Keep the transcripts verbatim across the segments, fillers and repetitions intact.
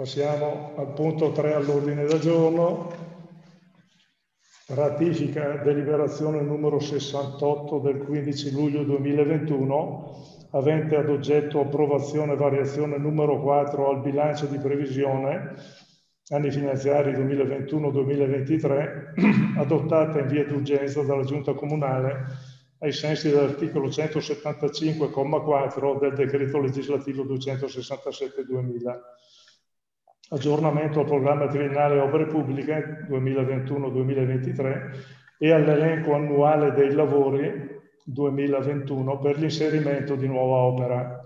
Passiamo al punto tre all'ordine del giorno. Ratifica deliberazione numero sessantotto del quindici luglio duemilaventuno, avente ad oggetto approvazione e variazione numero quattro al bilancio di previsione anni finanziari duemilaventuno duemilaventitré, adottata in via d'urgenza dalla Giunta Comunale ai sensi dell'articolo centosettantacinque comma quattro del decreto legislativo duecentosessantasette duemila. Aggiornamento al programma triennale opere pubbliche duemilaventuno duemilaventitré e all'elenco annuale dei lavori duemilaventuno per l'inserimento di nuova opera.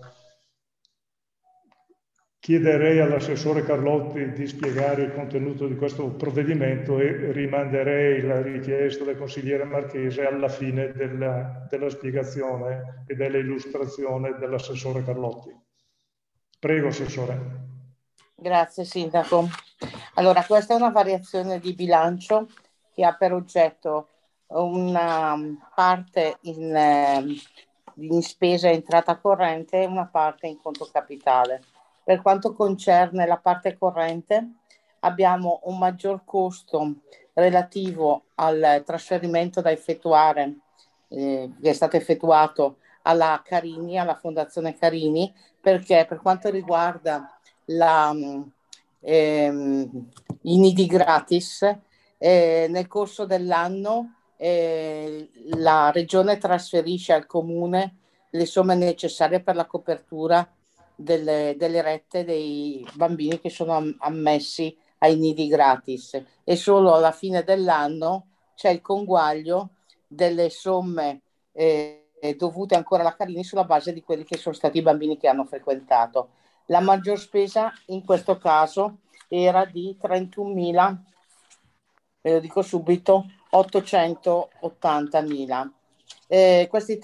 Chiederei all'assessore Carlotti di spiegare il contenuto di questo provvedimento e rimanderei la richiesta del consigliere Marchese alla fine della, della spiegazione e dell'illustrazione dell'assessore Carlotti. Prego, assessore. Grazie Sindaco. Allora, questa è una variazione di bilancio che ha per oggetto una parte in, eh, in spesa e entrata corrente e una parte in conto capitale. Per quanto concerne la parte corrente, abbiamo un maggior costo relativo al trasferimento da effettuare, eh, che è stato effettuato alla Carini, alla Fondazione Carini, perché per quanto riguarda la, ehm, i nidi gratis, eh, nel corso dell'anno eh, la Regione trasferisce al Comune le somme necessarie per la copertura delle, delle rette dei bambini che sono am- ammessi ai nidi gratis, e solo alla fine dell'anno c'è il conguaglio delle somme eh, dovute ancora alla Carini sulla base di quelli che sono stati i bambini che hanno frequentato. La maggior spesa in questo caso era di trentunomila, ve lo dico subito, ottocentottantamila. Eh, questi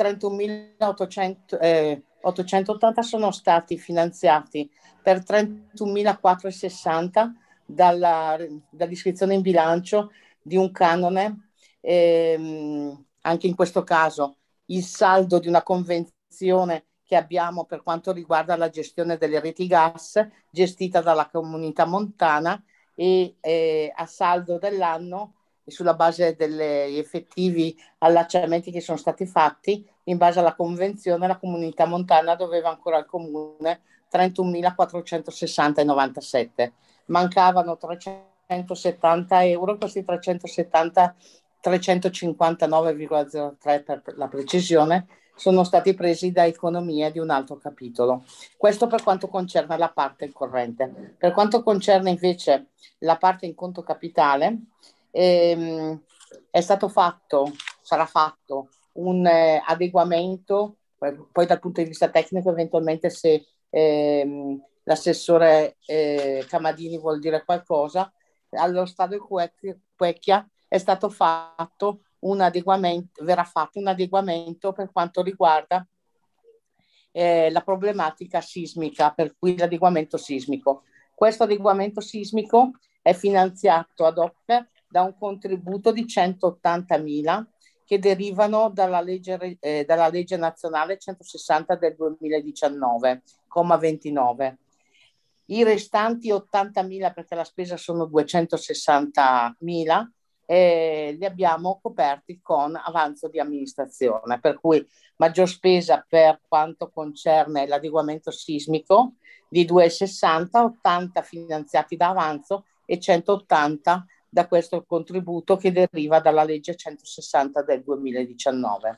trentunomilaottocentottanta sono stati finanziati per trentunomilaquattrocentosessanta dalla, dall'iscrizione in bilancio di un canone, ehm, anche in questo caso il saldo di una convenzione che abbiamo per quanto riguarda la gestione delle reti gas gestita dalla Comunità Montana, e eh, a saldo dell'anno, sulla base degli effettivi allacciamenti che sono stati fatti, in base alla convenzione la Comunità Montana doveva ancora al Comune trentunomilaquattrocentosessanta virgola novantasette. Mancavano trecentosettanta euro, questi trecentosettanta, trecentocinquantanove virgola zero tre per la precisione, sono stati presi da economia di un altro capitolo. Questo per quanto concerne la parte corrente. Per quanto concerne invece la parte in conto capitale, ehm, è stato fatto, sarà fatto un eh, adeguamento, poi dal punto di vista tecnico eventualmente se ehm, l'assessore eh, Camadini vuol dire qualcosa. Allo stadio Quecchia è stato fatto un adeguamento, verrà fatto un adeguamento per quanto riguarda eh, la problematica sismica, per cui l'adeguamento sismico. Questo adeguamento sismico è finanziato ad hoc da un contributo di centottantamila che derivano dalla legge, eh, dalla legge nazionale centosessanta del duemiladiciannove, comma ventinove. I restanti ottantamila, perché la spesa sono duecentosessantamila, eh, li abbiamo coperti con avanzo di amministrazione, per cui maggior spesa per quanto concerne l'adeguamento sismico di duecentosessanta, ottanta finanziati da avanzo e centottanta da questo contributo che deriva dalla legge centosessanta del duemiladiciannove.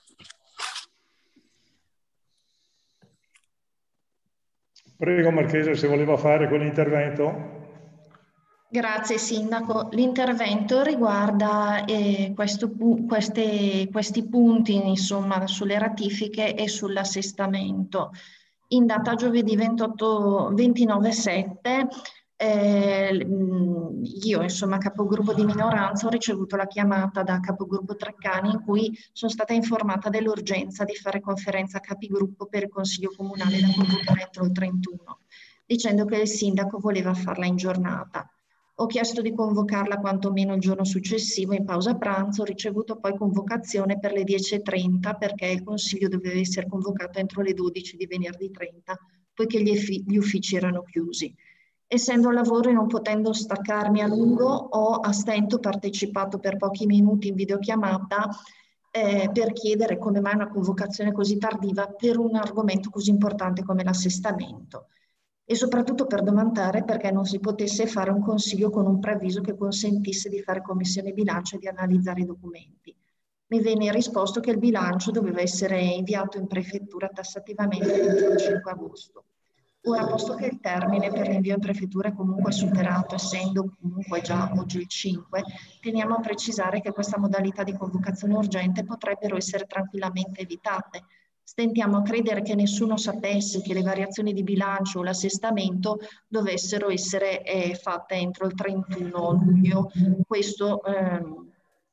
Prego Marchese, se voleva fare quell'intervento. Grazie Sindaco. L'intervento riguarda eh, questo, queste, questi punti insomma, sulle ratifiche e sull'assestamento. In data giovedì ventotto, ventinove sette eh, io, insomma, capogruppo di minoranza, ho ricevuto la chiamata da capogruppo Treccani in cui sono stata informata dell'urgenza di fare conferenza capigruppo per il Consiglio Comunale da convocare entro il trentuno, dicendo che il sindaco voleva farla in giornata. Ho chiesto di convocarla quantomeno il giorno successivo in pausa pranzo, ho ricevuto poi convocazione per le dieci e trenta perché il consiglio doveva essere convocato entro le dodici di venerdì trenta, poiché gli, gli uffici erano chiusi. Essendo al lavoro e non potendo staccarmi a lungo, ho a stento partecipato per pochi minuti in videochiamata eh, per chiedere come mai una convocazione così tardiva per un argomento così importante come l'assestamento, e soprattutto per domandare perché non si potesse fare un consiglio con un preavviso che consentisse di fare commissione bilancio e di analizzare i documenti. Mi venne risposto che il bilancio doveva essere inviato in prefettura tassativamente entro il cinque agosto. Ora, posto che il termine per l'invio in prefettura è comunque superato, essendo comunque già oggi il cinque, teniamo a precisare che questa modalità di convocazione urgente potrebbero essere tranquillamente evitate. Stentiamo a credere che nessuno sapesse che le variazioni di bilancio o l'assestamento dovessero essere eh, fatte entro il trentuno luglio, questo ehm,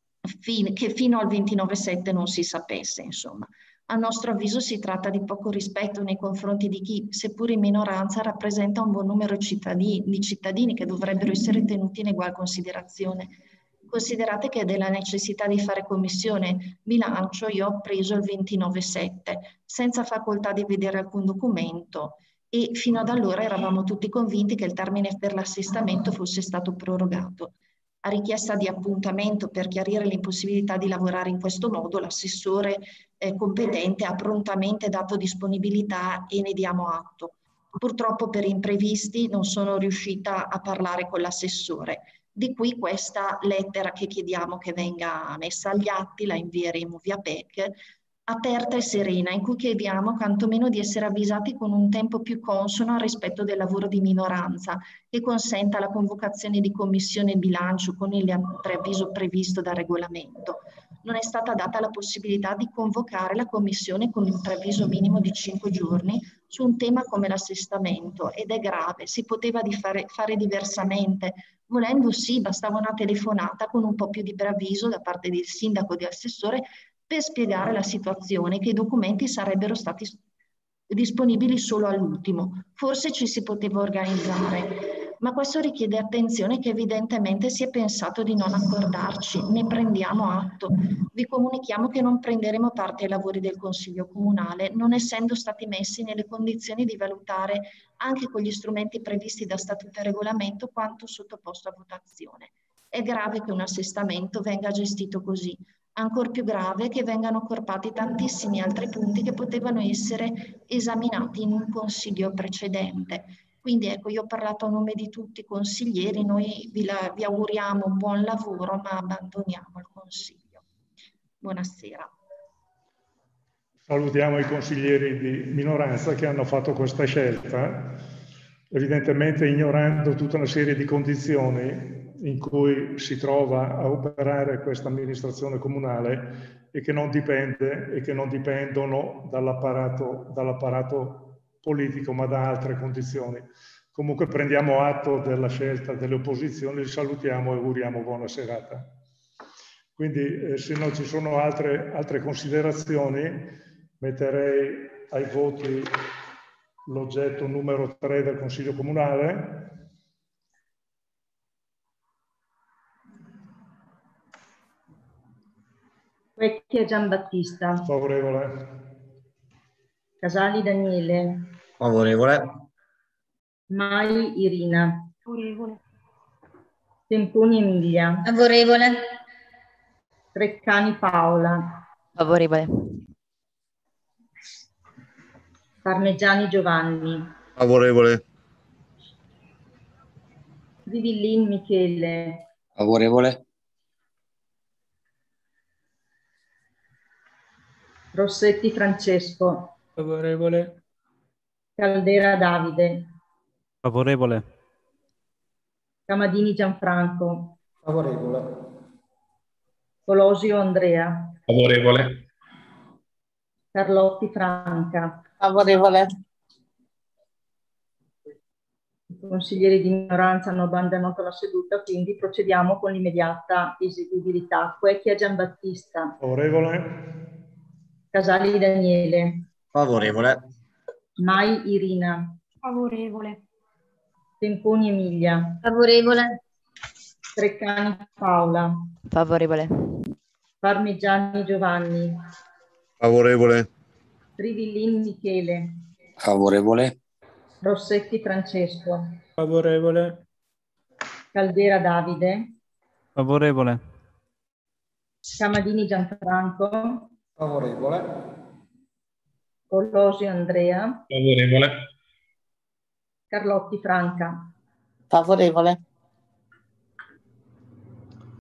fin che fino al ventinove sette non si sapesse, insomma. A nostro avviso si tratta di poco rispetto nei confronti di chi, seppur in minoranza, rappresenta un buon numero cittadini, di cittadini che dovrebbero essere tenuti in ugual considerazione. Considerate che della necessità di fare commissione bilancio io ho preso il ventinove sette, senza facoltà di vedere alcun documento, e fino ad allora eravamo tutti convinti che il termine per l'assestamento fosse stato prorogato. A richiesta di appuntamento per chiarire l'impossibilità di lavorare in questo modo, l'assessore eh, competente ha prontamente dato disponibilità e ne diamo atto. Purtroppo per imprevisti non sono riuscita a parlare con l'assessore. Di qui questa lettera che chiediamo che venga messa agli atti, la invieremo via P E C, aperta e serena, in cui chiediamo quantomeno di essere avvisati con un tempo più consono al rispetto del lavoro di minoranza, che consenta la convocazione di commissione bilancio con il preavviso previsto dal regolamento. Non è stata data la possibilità di convocare la commissione con un preavviso minimo di cinque giorni su un tema come l'assestamento, ed è grave, si poteva di fare, fare diversamente. Volendo sì, bastava una telefonata con un po' più di preavviso da parte del sindaco o di assessore per spiegare la situazione, che i documenti sarebbero stati disponibili solo all'ultimo. Forse ci si poteva organizzare, ma questo richiede attenzione, che evidentemente si è pensato di non accordarci. Ne prendiamo atto. Vi comunichiamo che non prenderemo parte ai lavori del Consiglio Comunale, non essendo stati messi nelle condizioni di valutare, anche con gli strumenti previsti da Statuto e Regolamento, quanto sottoposto a votazione. È grave che un assestamento venga gestito così. Ancor più grave che vengano accorpati tantissimi altri punti che potevano essere esaminati in un consiglio precedente. Quindi ecco, io ho parlato a nome di tutti i consiglieri, noi vi, la, vi auguriamo un buon lavoro, ma abbandoniamo il consiglio. Buonasera. Salutiamo i consiglieri di minoranza che hanno fatto questa scelta, evidentemente ignorando tutta una serie di condizioni in cui si trova a operare questa amministrazione comunale e che non dipende e che non dipendono dall'apparato dall'apparato politico, ma da altre condizioni. Comunque prendiamo atto della scelta delle opposizioni, li salutiamo e auguriamo buona serata. Quindi eh, se non ci sono altre, altre considerazioni, metterei ai voti l'oggetto numero tre del Consiglio Comunale. Vecchia Giambattista. Favorevole. Casali Daniele. Favorevole. Mai Irina. Favorevole. Temponi Emilia. Favorevole. Treccani Paola. Favorevole. Parmigiani Giovanni. Favorevole. Rivillin Michele. Favorevole. Rossetti Francesco. Favorevole. Caldera Davide. Favorevole. Camadini Gianfranco. Favorevole. Colosio Andrea. Favorevole. Carlotti Franca. Favorevole. I consiglieri di minoranza hanno abbandonato la seduta, quindi procediamo con l'immediata eseguibilità. Quecchia Giambattista. Favorevole. Casali Daniele. Favorevole. Mai Irina. Favorevole. Temponi Emilia. Favorevole. Treccani Paola. Favorevole. Parmigiani Giovanni. Favorevole. Rivillin Michele. Favorevole. Rossetti Francesco. Favorevole. Caldera Davide. Favorevole. Camadini Gianfranco. Favorevole. Collosio Andrea. Favorevole. Carlotti Franca. Favorevole.